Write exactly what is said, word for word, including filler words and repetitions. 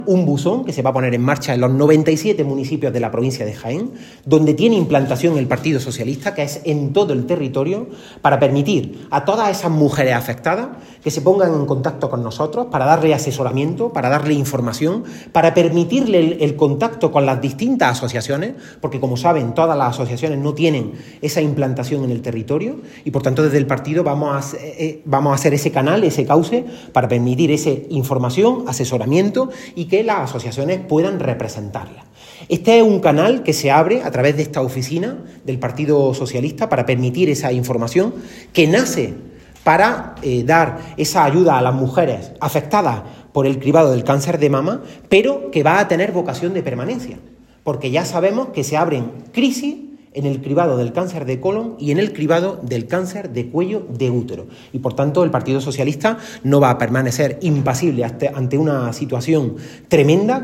Un buzón que se va a poner en marcha en los noventa y siete municipios de la provincia de Jaén, donde tiene implantación el Partido Socialista, que es en todo el territorio, para permitir a todas esas mujeres afectadas que se pongan en contacto con nosotros, para darle asesoramiento, para darle información, para permitirle el, el contacto con las distintas asociaciones, porque como saben, todas las asociaciones no tienen esa implantación en el territorio y por tanto desde el partido vamos a, eh, vamos a hacer ese canal, ese cauce, para permitir esa información, asesoramiento y que las asociaciones puedan representarla. Este es un canal que se abre a través de esta oficina del Partido Socialista para permitir esa información que nace para eh, dar esa ayuda a las mujeres afectadas por el cribado del cáncer de mama, pero que va a tener vocación de permanencia, porque ya sabemos que se abren crisis en el cribado del cáncer de colon y en el cribado del cáncer de cuello de útero. Y por tanto el Partido Socialista no va a permanecer impasible ante una situación tremenda